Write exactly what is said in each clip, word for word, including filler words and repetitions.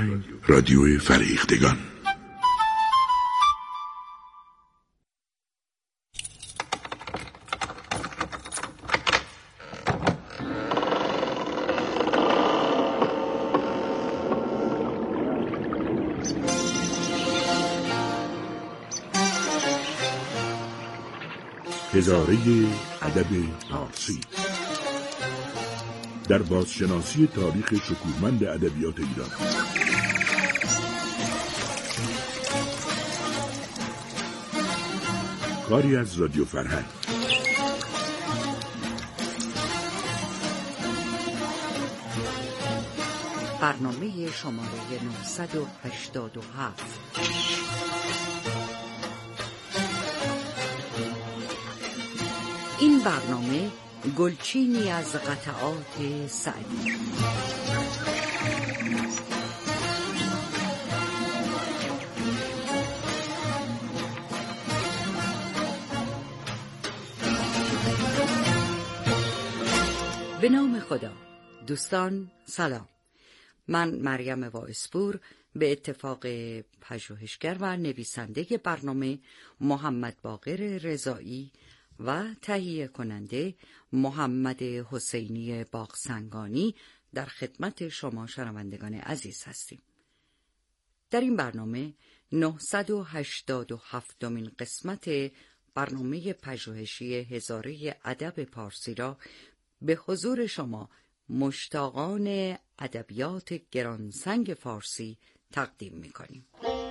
پنج رادیو فرهیختگان. هزاره ادب پارسی در بازشناسی تاریخ شکوهمند ادبیات ایران. کاری از رادیو فرهنگ. برنامه شماره نهصد و هشتاد و هفت. این برنامه گلچینی از قطعات سعدی. به نام خدا. دوستان سلام. من مریم وایسپور به اتفاق پژوهشگر و نویسنده برنامه محمد باقر رضایی و تهیه کننده محمد حسینی باغسنگانی در خدمت شما شنوندگان عزیز هستیم. در این برنامه نهصد و هشتاد و هفتمین قسمت برنامه پژوهشی هزاره ادب پارسی را به حضور شما مشتاقان ادبیات گرانسنگ فارسی تقدیم می‌کنیم.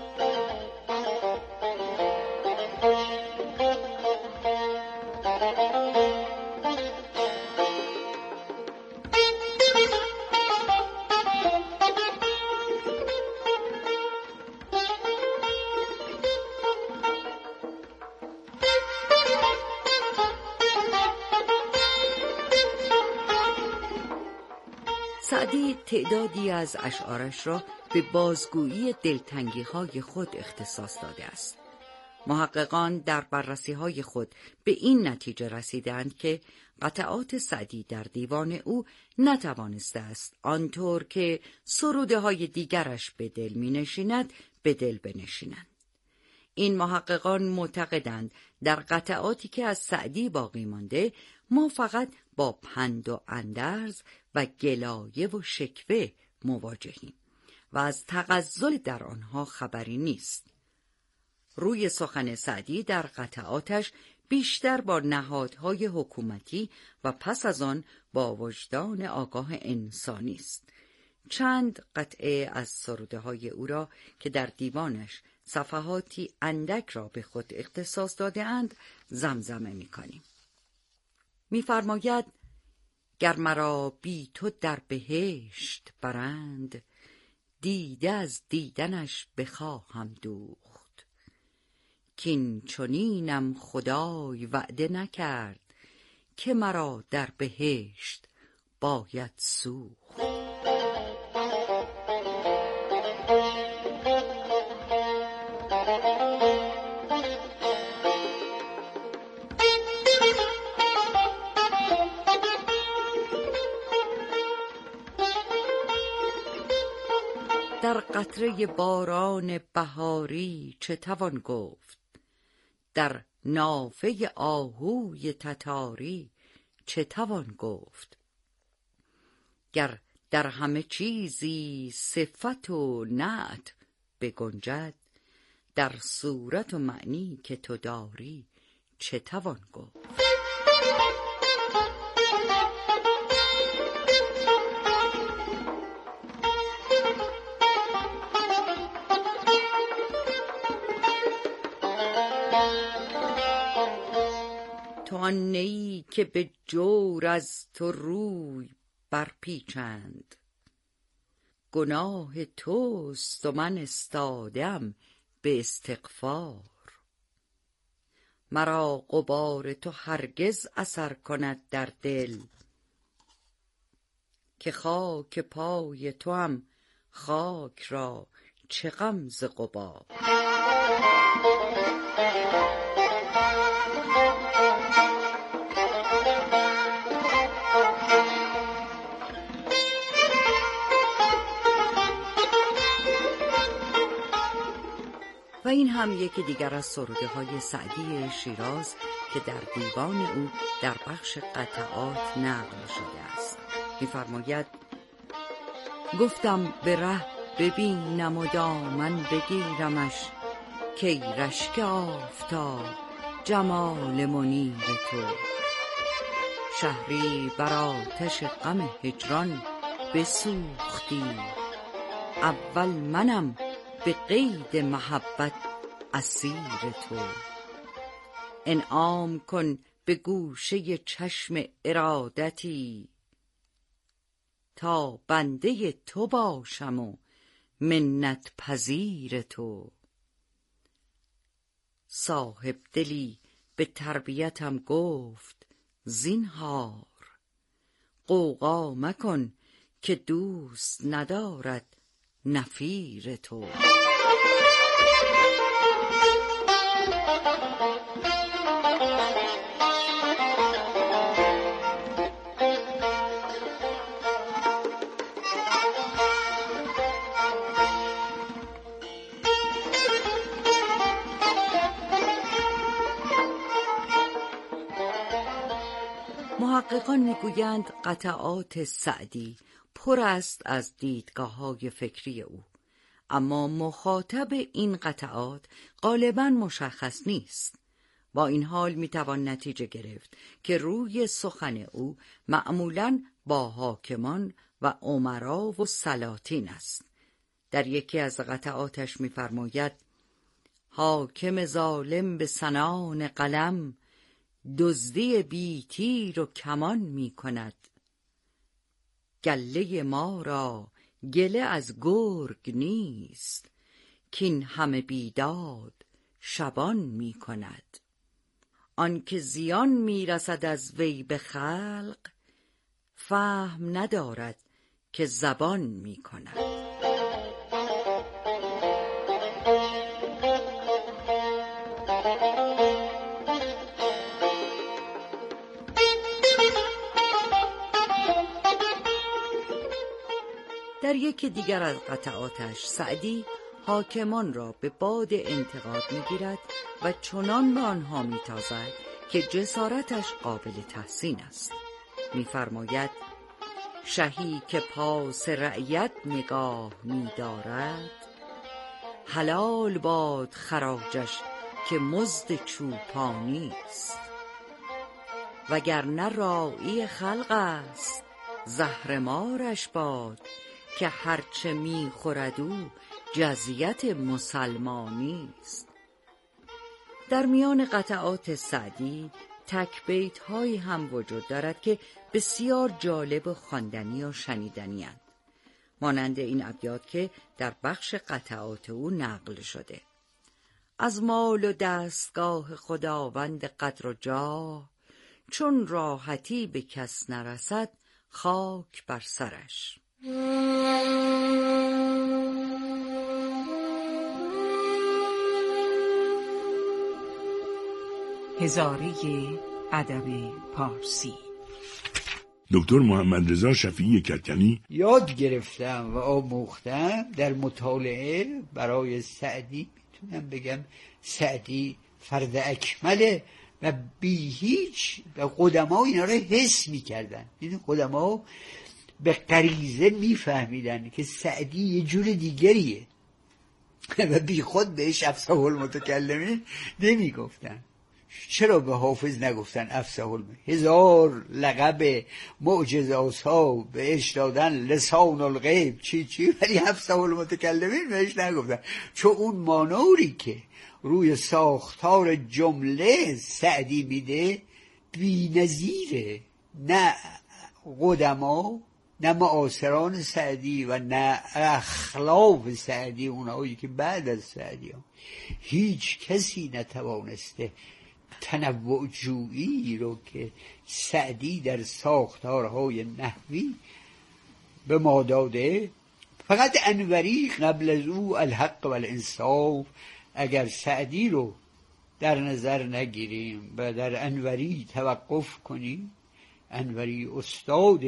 سعدی تعدادی از اشعارش را به بازگویی دلتنگی‌های خود اختصاص داده است. محققان در بررسی‌های خود به این نتیجه رسیدند که قطعات سعدی در دیوان او نتوانسته است آنطور که سروده‌های دیگرش به دل می‌نشیند به دل بنشینند. این محققان معتقدند در قطعاتی که از سعدی باقی مانده ما فقط با پند و اندرز و گلایه و شکوه مواجهیم و از تغزل در آنها خبری نیست. روی سخن سعدی در قطعاتش بیشتر با نهادهای حکومتی و پس از آن با وجدان آگاه انسانی است. چند قطعه از سروده‌های او را که در دیوانش صفحاتی اندک را به خود اختصاص داده اند زمزمه می کنیم. می فرماید گر مرا بی تو در بهشت برند، دیده از دیدنش بخواهم دوخت. کین چنینم خدای وعده نکرد، که مرا در بهشت باید سوخت. در قطره باران بهاری چه توان گفت، در نافه آهوی تتاری چه توان گفت. گر در همه چیزی صفت و نعت بگنجد، در صورت و معنی که تو داری چه توان گفت. تو آن نیی که به جور از تو روی برپیچند، گناه توست و من استادم به استغفار. مرا غبار تو هرگز اثر کند در دل، که خاک پای تو هم خاک را چه غم ز غبار. این هم یکی دیگر از سروده های سعدی شیراز که در دیوان او در بخش قطعات نقل شده است. می‌فرماید: گفتم به ره ببینم و دامن بگیرمش، کی رشک آفتاب جمال منیر تو. شهری بر آتش غم هجران بسوختی، اول منم به قید محبت اسیر تو. انعام کن به گوشه چشم ارادتی، تا بنده تو باشم و منت پذیر تو. صاحب دلی به تربیتم گفت زینهار، غوغا مکن که دوست ندارد نفیر تو. محققان میگویند قطعات سعدی پر است از دیدگاه‌های فکری او، اما مخاطب این قطعات غالباً مشخص نیست. با این حال میتوان نتیجه گرفت که روی سخن او معمولاً با حاکمان و امرا و سلاطین است. در یکی از قطعاتش میفرماید: حاکم ظالم به سنان قلم، دزدی بی تیر و کمان می کند. گله ما را گله از گرگ نیست، کین همه بیداد شبان می کند. آن که زیان می رسد از وی به خلق، فهم ندارد که زبان می کند. در یکی دیگر از قطعاتش سعدی حاکمان را به باد انتقاد می‌گیرد و چنان به آنها می‌تازد که جسارتش قابل تحسین است. می‌فرماید: شهی که پاس رعیت نگاه می‌دارد، حلال باد خراجش که مزد چوپانی است. وگرنه راعی خلق است، زهرمارش باد، که هرچه می‌خورد او جزیت مسلمانی است. در میان قطعات سعدی تک بیت هایی هم وجود دارد که بسیار جالب و خواندنی و شنیدنی اند، مانند این ابیات که در بخش قطعات او نقل شده: از مال و دستگاه خداوند قدر و جاه، چون راحتی به کس نرسد خاک بر سرش. هزاره ادب پارسی. دکتر محمد رضا شفیعی کدکنی: یاد گرفتم و آموختم در مطالعه برای سعدی. میتونم بگم سعدی فرد اکمله و بی هیچ قدما اینا رو حس میکردن. این قدما به غریزه میفهمیدن که سعدی یه جور دیگریه و بی خود بهش افصح المتکلمین نمیگفتن. چرا به حافظ نگفتن افصح المتکلمین؟ هزار لقب معجزات‌ها بهش دادن، لسان الغیب چی چی، ولی افصح المتکلمین بهش نگفتن، چون اون مانوری که روی ساختار جمله سعدی میده بی‌نظیره. نه قدما، نه معاصران سعدی و نه اخلاف سعدی، اونایی که بعد از سعدی هم. هیچ کسی نتوانسته تنوع جویی رو که سعدی در ساختارهای نحوی به ما داده. فقط انوری قبل از او الحق و الانصاف، اگر سعدی رو در نظر نگیریم و در انوری توقف کنیم، انوری استاد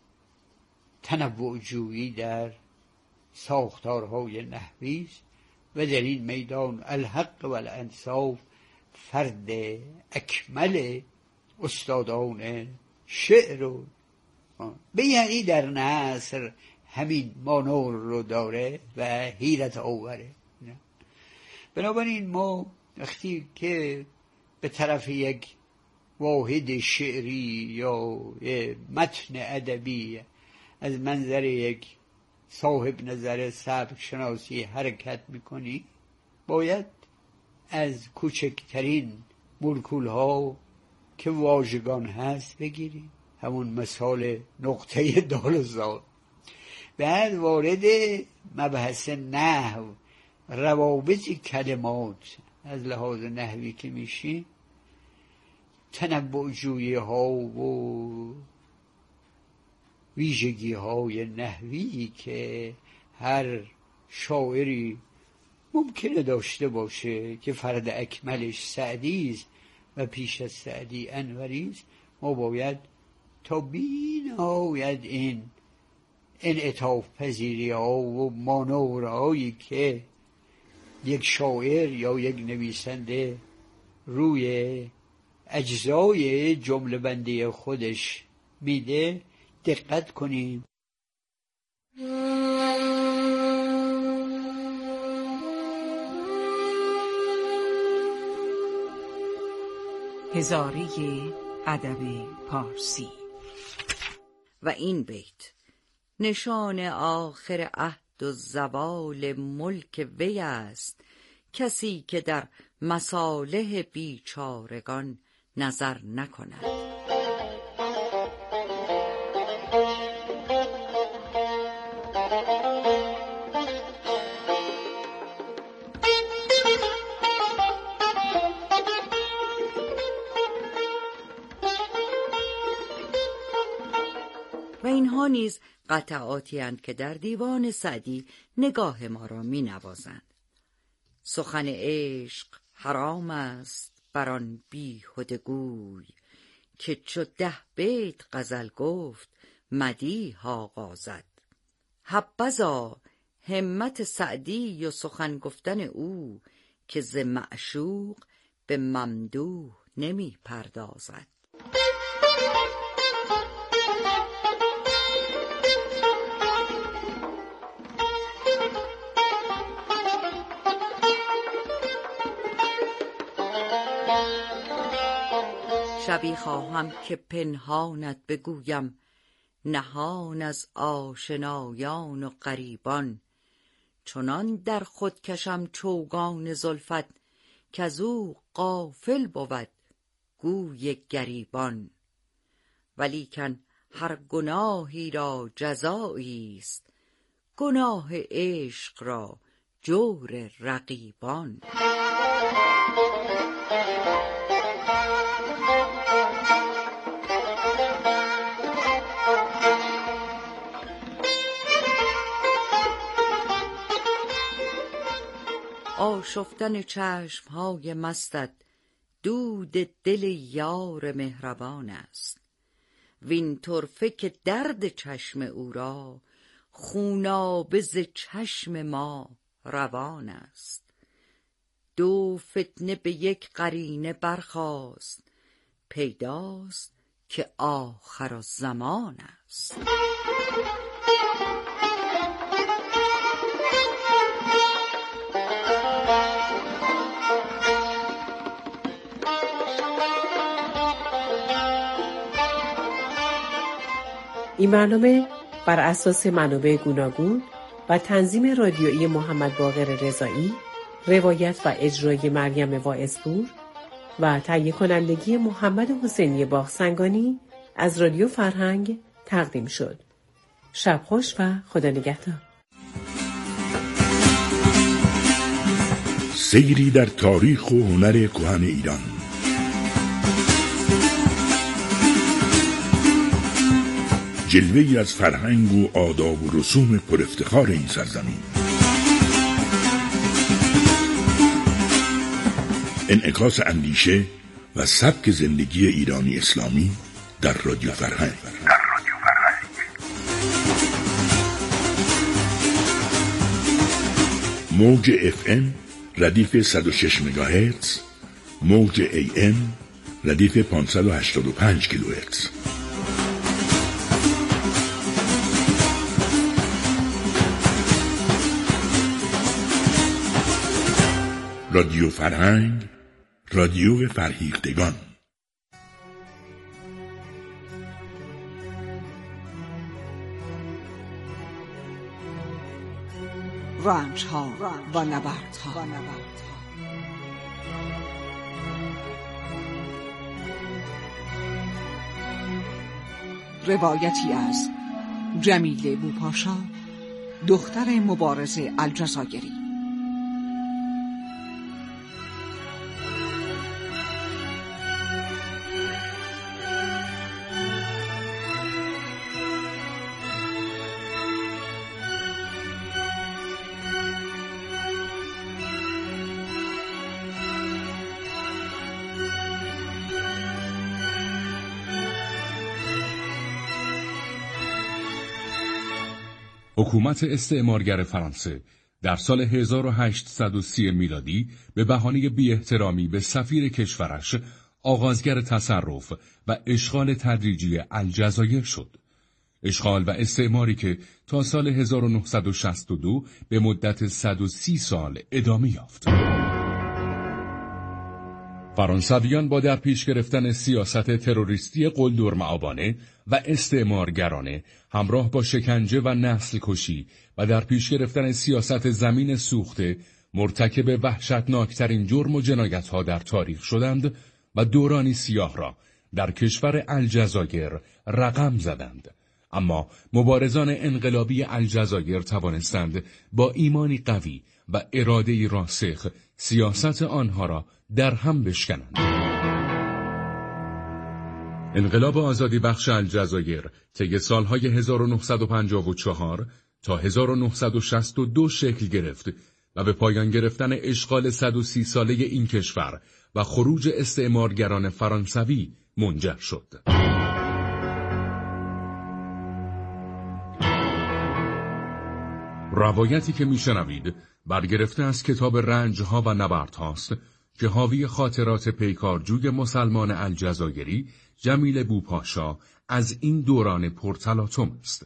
تنوع جویی در ساختارهای نحوی است و در این میدان الحق و الانصاف فرد اکمل استادان شعر و به یعنی در نثر همین مانور رو داره و حیرت آوره. بنابراین ما وقتی که به طرف یک واحد شعری یا متن ادبی از منظر یک صاحب نظر سبک شناسی حرکت میکنی، باید از کوچکترین مولکول ها که واژگان هست بگیری، همون مثال نقطه دال و زال. بعد وارد مبحث نحو، روابط کلمات از لحاظ نحوی که میشی، تنوع جویی ها و ویژگی های نحوی که هر شاعری ممکنه داشته باشه که فرد اکملش سعدی است و پیش از سعدی انوری است، ما باید تا بی‌نهایت این انعطاف پذیری ها و مانورهایی که یک شاعر یا یک نویسنده روی اجزای جمله بندی خودش میده دقت کنیم. هزاره ادب پارسی. و این بیت نشان آخر عهد و زوال ملک وی است، کسی که در مصالح بیچارگان نظر نکند. و اینها نیز قطعاتی اند که در دیوان سعدی نگاه ما را می نوازند. سخن عشق حرام است بر آن بیهده گوی، که چو ده بیت غزل گفت مدیح آغازد. حبذا همت سعدی و سخن گفتن او، که ز معشوق به ممدوح نمی پردازد. شبی خواهم که پنهانت بگویم، نهان از آشنایان و غریبان. چنان در خود کشم چوگان زلفت، کزو غافل بود گوی گریبان. ولیکن هر گناهی را جزایی است، گناه عشق را جور رقیبان. آشفتن چشمهای مستت دود دل یار مهربان است. وین طرفه که درد چشم او را، خونابه ز چشم ما روان است. دو فتنه به یک قرینه برخاست، پیداست که آخر الزمان است. این برنامه بر اساس منابع گوناگون و تنظیم رادیویی محمد باقر رضایی، روایت و اجرای مریم واعظپور و تهیه کنندگی محمد حسینی باغسنگانی از رادیو فرهنگ تقدیم شد. شب خوش و خدا نگهدار. سیری در تاریخ و هنر کهن ایران. جلوه‌ای از فرهنگ و آداب و رسوم پر افتخار این سرزمین. انعکاس اندیشه و سبک زندگی ایرانی اسلامی در رادیو فرهنگ. موج اف ام ردیف صد و شش مگاهرتز، موج ای ام ردیف پانصد و هشتاد و پنج کیلوهرتز. رادیو فرهنگ، رادیو فرهیختگان. رنج ها و نبرد ها. روایتی از جمیله بوپاشا، دختر مبارز الجزایری. حکومت استعمارگر فرانسه در سال هزار و هشتصد و سی میلادی به بهانه بی‌احترامی به سفیر کشورش آغازگر تصرف و اشغال تدریجی الجزایر شد. اشغال و استعماری که تا سال هزار و نهصد و شصت و دو به مدت صد و سی سال ادامه یافت. فرانسویان با در پیش گرفتن سیاست تروریستی قلدرمآبانه و استعمارگرانه همراه با شکنجه و نسل کشی و در پیش گرفتن سیاست زمین سوخته مرتکب وحشتناکترین جرم و جنایت‌ها در تاریخ شدند و دورانی سیاه را در کشور الجزایر رقم زدند. اما مبارزان انقلابی الجزایر توانستند با ایمانی قوی و اراده‌ای راسخ سیاست آنها را در هم بشکنند. انقلاب آزادی بخش الجزایر طی سالهای هزار و نهصد و پنجاه و چهار تا هزار و نهصد و شصت و دو شکل گرفت و به پایان گرفتن اشغال صد و سی ساله این کشور و خروج استعمارگران فرانسوی منجر شد. روایتی که میشنوید برگرفته از کتاب رنجها و نبردهاست که حاوی خاطرات پیکارجوی مسلمان الجزایری جمیله بوپاشا از این دوران پرتلاطم است.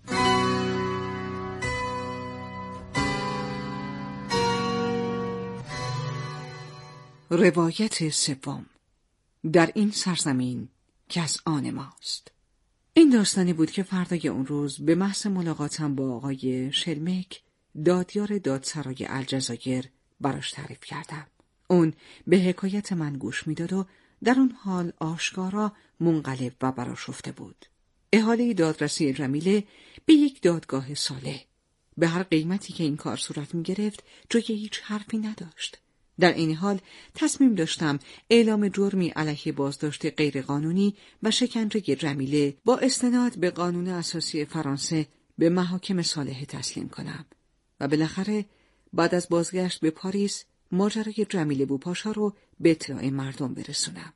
روایت سوم، در این سرزمین که از آن ماست. این داستانی بود که فردای اون روز به محض ملاقاتم با آقای شلمک، دادیار دادسرای الجزایر، براش تعریف کردم. اون به حکایت من گوش میداد و در اون حال آشکارا منقلب و برآشفته بود. احاله دادرسی جمیله به یک دادگاه صالح به هر قیمتی که این کار صورت می گرفت جای هیچ حرفی نداشت. در این حال تصمیم داشتم اعلام جرمی علیه بازداشت غیرقانونی و شکنجه جمیله با استناد به قانون اساسی فرانسه به محاکم صالح تسلیم کنم و بالاخره بعد از بازگشت به پاریس ماجرای جمیله بوپاشا رو به اطلاع مردم برسونم.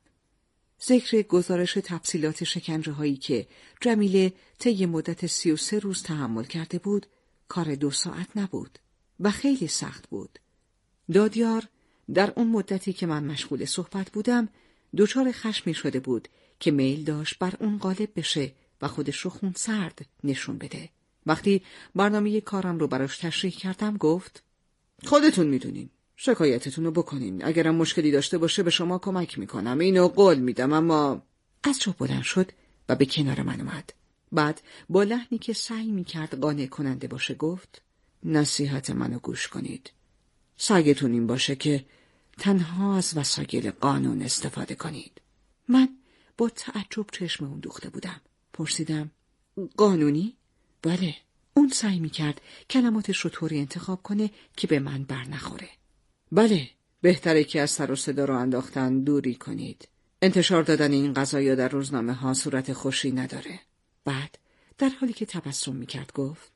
ذکر گزارش تفصیلات شکنجه هایی که جمیله طی مدت سی و سه روز تحمل کرده بود کار دو ساعت نبود و خیلی سخت بود. دادیار در اون مدتی که من مشغول صحبت بودم دچار خشمی شده بود که میل داشت بر اون غالب بشه و خودش رو خونسرد نشون بده. وقتی برنامه کارم رو براش تشریح کردم گفت خودتون میدونین، شکایتتون رو بکنین، اگرم مشکلی داشته باشه به شما کمک میکنم، اینو قول میدم. اما از جا بلند شد و به کنار من اومد. بعد با لحنی که سعی میکرد قانع کننده باشه گفت نصیحت منو گوش کنید. سعیتون این باشه که تنها از وسایل قانون استفاده کنید. من با تعجب چشم اون دوخته بودم. پرسیدم قانونی؟ بله. اون سعی میکرد کلماتش رو طوری انتخاب کنه که به من بر نخوره. بله، بهتره که از سر و صدا رو انداختن دوری کنید. انتشار دادن این قضایا در روزنامه ها صورت خوشی نداره. بعد در حالی که تبسم میکرد گفت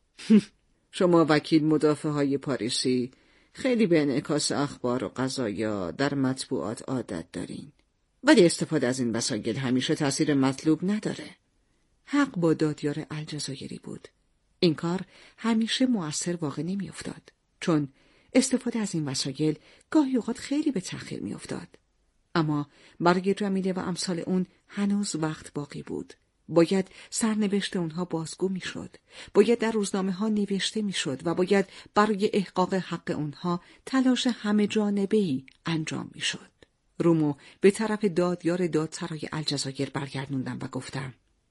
شما وکیل مدافع های پاریسی خیلی به انعکاس اخبار و قضایا در مطبوعات عادت دارین، ولی استفاده از این وسایل همیشه تأثیر مطلوب نداره. حق با دادیار الجزایری بود. این کار همیشه مؤثر واقع نمی افتاد، چون استفاده از این وسایل گاهی اوقات خیلی به تأخیر می افتاد. اما برای جمیله و امثال اون هنوز وقت باقی بود. باید سرنوشت اونها بازگو می شد. باید در روزنامه ها نوشته می شد و باید برای احقاق حق اونها تلاش همه جانبه‌ای انجام می شد. رومو به طرف دادیار دادسرای الجزایر برگردوندم و گفتم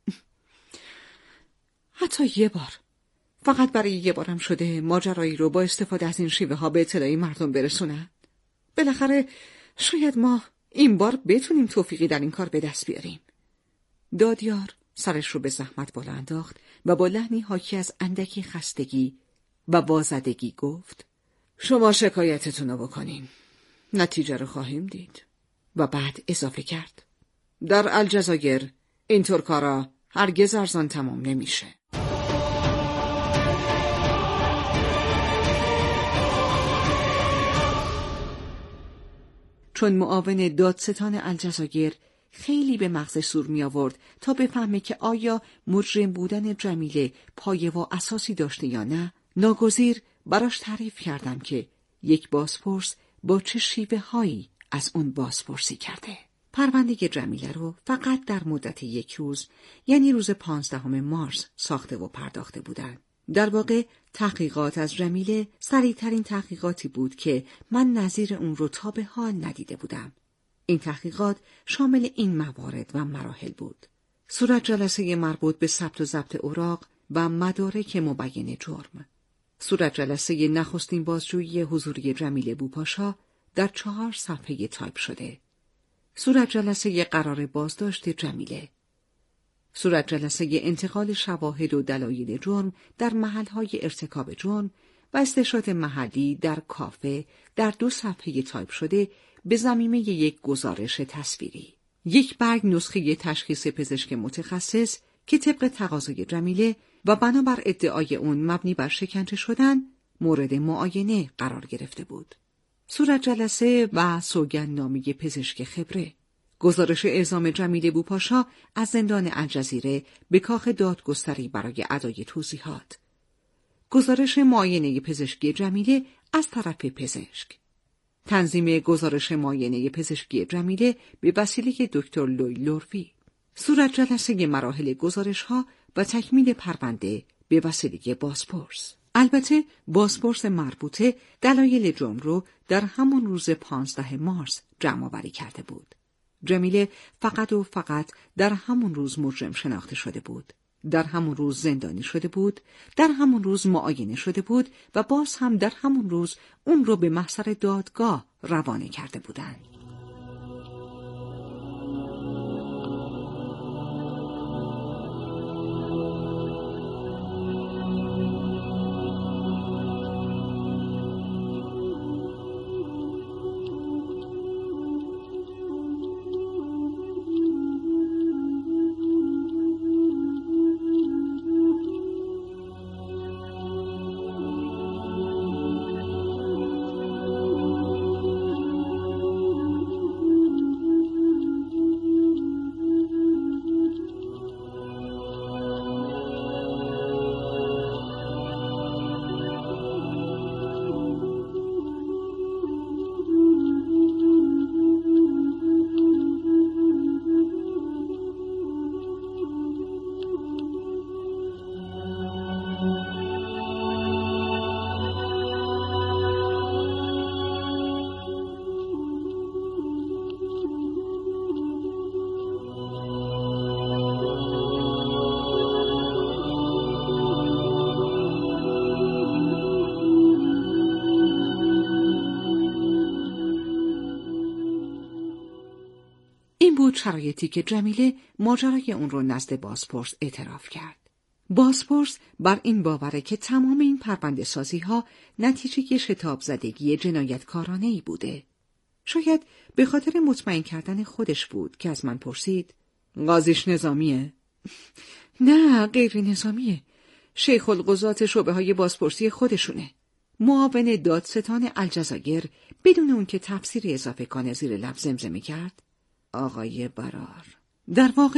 حتی یه بار، فقط برای یه بارم شده ماجرایی رو با استفاده از این شیوه ها به اطلاع مردم برسونن. بالاخره شاید ما این بار بتونیم توفیقی در این کار به دست بیاریم. دادیار سرش رو به زحمت بالا انداخت و با لحنی حاکی از اندکی خستگی و وازدگی گفت شما شکایتتون رو بکنین، نتیجه رو خواهیم دید. و بعد اضافه کرد در الجزایر اینطور کارا هرگز ارزان تمام نمیشه. چون معاون دادستان الجزایر خیلی به مغز سور می آورد تا بفهمه که آیا مجرم بودن جمیله پایه و اساسی داشته یا نه، ناگزیر براش تعریف کردم که یک بازپرس با چه شیوه هایی از اون بازپرسی کرده. پرونده جمیله رو فقط در مدت یک روز، یعنی روز پانزدهم مارس ساخته و پرداخته بودن. در واقع تحقیقات از جمیله سریع‌ترین تحقیقاتی بود که من نظیر اون رو تا به حال ندیده بودم. این تحقیقات شامل این موارد و مراحل بود: صورت جلسه مربوط به ثبت و ضبط اوراق و مدارک مبین جرم، صورت جلسه نخستین بازجویی حضوری جمیله بوپاشا در چهار صفحه تایپ شده، صورت جلسه قرار بازداشت جمیله، صورت جلسه انتقال شواهد و دلایل جرم در محل‌های ارتکاب جرم و استشهاد محلی در کافه در دو صفحه تایپ شده به ضمیمه یک گزارش تصویری، یک برگ نسخه تشخیص پزشک متخصص که طبق تقاضای جمیله و بنابر ادعای اون مبنی بر شکنجه شدن مورد معاینه قرار گرفته بود، صورت جلسه و سوگندنامه پزشک خبره، گزارش اعزام جمیله بوپاشا از زندان الجزیره به کاخ دادگستری برای ادای توضیحات، گزارش معاینه پزشکی جمیله از طرف پزشک، تنظیم گزارش معاینه پزشکی جمیله به وسیله دکتر لوی لوروی، صورت جلسه مراحل گزارش‌ها و تکمیل پرونده به وسیله بازپرس. البته بازپرس مربوطه دلایل جرم رو در همون روز پانزدهم مارس جمع آوری کرده بود. جمیله فقط و فقط در همون روز مجرم شناخته شده بود، در همون روز زندانی شده بود، در همون روز معاینه شده بود و باز هم در همون روز اون رو به محضر دادگاه روانه کرده بودند. بود شرایطی که جمیله ماجرای اون رو نزد بازپرس اعتراف کرد. بازپرس بر این باوره که تمام این پرونده سازی ها نتیجه شتاب زدگی جنایتکارانه‌ای بوده. شاید به خاطر مطمئن کردن خودش بود که از من پرسید: قاضیش نظامیه؟ نه، غیر نظامیه. شیخ القضات شعبه های بازپرسی خودشونه. معاون دادستان الجزایر بدون اون که تفسیری اضافه کنه زیر لب زمزمه کرد: آقای برار. در واقع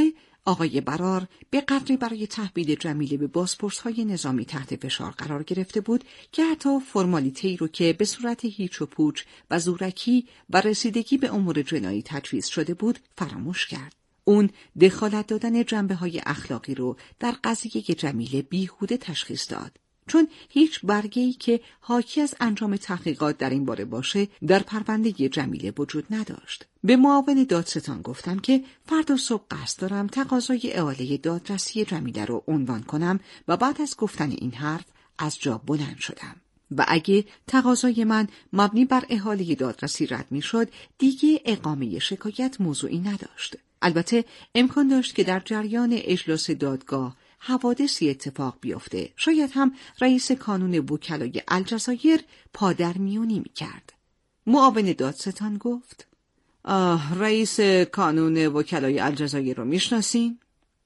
آقای برار به قدری برای تحویل جمیله به بازپرس‌های نظامی تحت فشار قرار گرفته بود که حتی فرمالیته‌ای رو که به صورت هیچ و پوچ و زورکی و رسیدگی به امور جنایی تجویز شده بود فراموش کرد. اون دخالت دادن جنبه‌های اخلاقی رو در قضیه جمیله بیهوده تشخیص داد. چون هیچ برگه‌ای که حاکی از انجام تحقیقات در این باره باشه در پرونده جمیله وجود نداشت. به معاون دادستان گفتم که فردا صبح قصد دارم تقاضای احاله دادرسی جمیله رو عنوان کنم و بعد از گفتن این حرف از جا بلند شدم. و اگه تقاضای من مبنی بر احاله دادرسی رد می‌شد، دیگه اقامه شکایت موضوعی نداشت. البته امکان داشت که در جریان اجلاس دادگاه حوادثی اتفاق بیفته. شاید هم رئیس کانون وکلای الجزایر پادرمیونی می‌کرد. معاون دادستان گفت: آه، رئیس کانون وکلای الجزایر رو میشناسین؟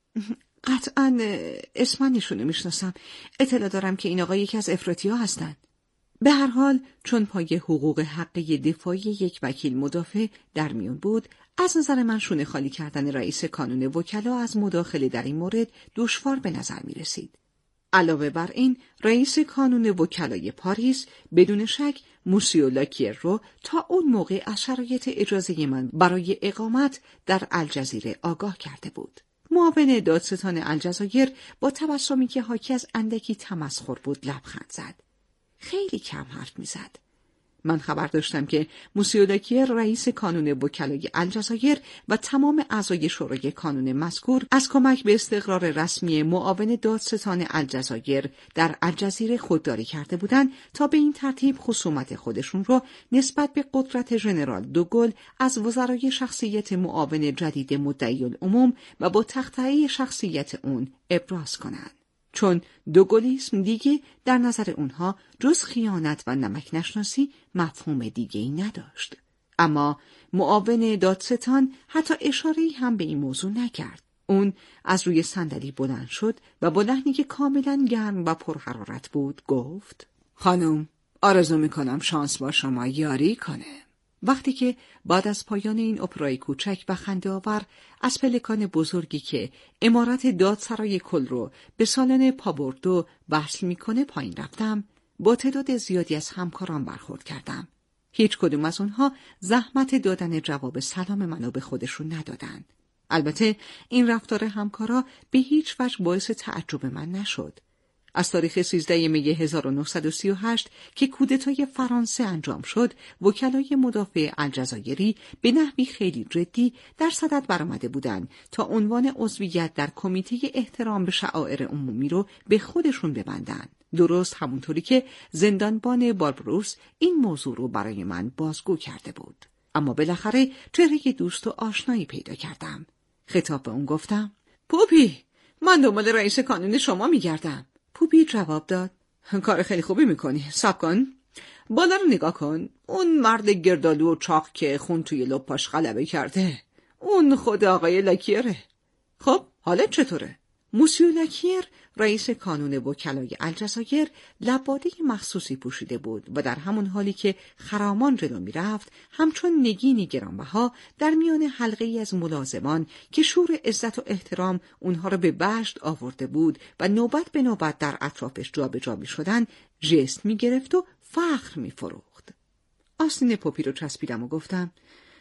قطعاً اسم ایشونو میشناسم. اطلاع دارم که این آقا یکی از افراطی‌ها هستن. به هر حال چون پای حقوق حقی دفاعی یک وکیل مدافع در میون بود، از نظر من شونه خالی کردن رئیس کانون وکلا از مداخله در این مورد دشوار به نظر می رسید. علاوه بر این، رئیس کانون وکلای پاریس بدون شک موسیو لاکیر رو تا اون موقع از شرایط اجازه من برای اقامت در الجزیره آگاه کرده بود. معاون دادستان الجزایر با تبسمی که حاکی از اندکی تمسخر بود لبخند زد. خیلی کم حرف می زد. من خبر داشتم که موسیو لاکیر رئیس کانون وکلای الجزایر و تمام اعضای شورای کانون مذکور از کمک به استقرار رسمی معاون دادستان الجزایر در الجزیره خودداری کرده بودند تا به این ترتیب خصومت خودشون رو نسبت به قدرت ژنرال دوگل از وزرای شخصیت معاون جدید مدعی العموم و با تخطئه شخصیت اون ابراز کنند. چون دوگلیسم دیگه در نظر اونها جز خیانت و نمک نشناسی مفهوم دیگه‌ای نداشت. اما معاون دادستان حتی اشاره‌ای هم به این موضوع نکرد. اون از روی صندلی بلند شد و با لحنی که کاملا گرم و پرحرارت بود گفت: خانم، آرزو میکنم شانس با شما یاری کنه. وقتی که بعد از پایان این اپرای کوچک و خنده‌آور از پلکان بزرگی که عمارت دادسرای کل رو به سالن پابوردو وصل میکنه پایین رفتم، با تعداد زیادی از همکاران برخورد کردم. هیچ کدوم از اونها زحمت دادن جواب سلام منو به خودشون ندادن. البته این رفتار همکارا به هیچ وجه باعث تعجب من نشد. از تاریخ سیزده می هزار و نهصد و سی و هشت که کودتای فرانسه انجام شد، وکلای مدافع الجزایری به نحوی خیلی جدی در صدد برآمده بودند تا عنوان عضویت در کمیته احترام به شعائر عمومی رو به خودشون ببندن. درست همونطوری که زندانبان باربروس این موضوع رو برای من بازگو کرده بود. اما بالاخره چهره دوست و آشنایی پیدا کردم. خطاب به اون گفتم: پوپی، من دنبال رئیس کانون شما میگردم. پوپی جواب داد: کار خیلی خوبی میکنی. صبر کن. بالا رو نگاه کن. اون مرد گردالو و چاق که خون توی لپاش غلبه کرده، اون خود آقای لاکیره. خب حالت چطوره؟ موسیو لاکیر رئیس کانون وکلای الجزایر لباده مخصوصی پوشیده بود و در همون حالی که خرامان جلو می رفت همچون نگینی گرانبها در میان حلقه ای از ملازمان که شور عزت و احترام اونها را به بشت آورده بود و نوبت به نوبت در اطرافش جا به جا می شدن ژست می گرفت و فخر می فروخت. آستین پوپی رو چسبیدم و گفتم: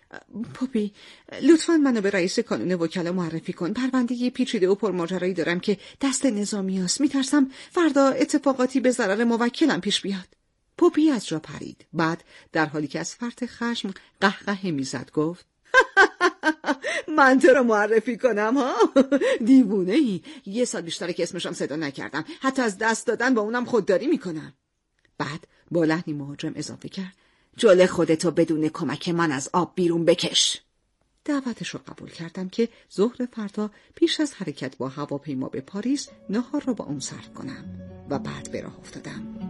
پوپی، لطفاً منو به رئیس کانون وکلا معرفی کن. پرونده پیچیده و پرماجرایی دارم که دست نظامی است. میترسم فردا اتفاقاتی به ضرر موکلم پیش بیاد. پوپی از جا پرید. بعد در حالی که از فرط خشم قهقه میزد گفت: من تو رو معرفی کنم ها؟ دیوونه ای. یه سال بیشتره که اسمشم صدا نکردم. حتی از دست دادن با اونم خودداری میکنم. بعد با لحنی مهاجم اضافه کرد: جلوی خودتو بدون کمک من از آب بیرون بکش. دعوتش رو قبول کردم که ظهر فردا پیش از حرکت با هواپیما به پاریس نهار رو با اون صرف کنم و بعد به راه افتادم.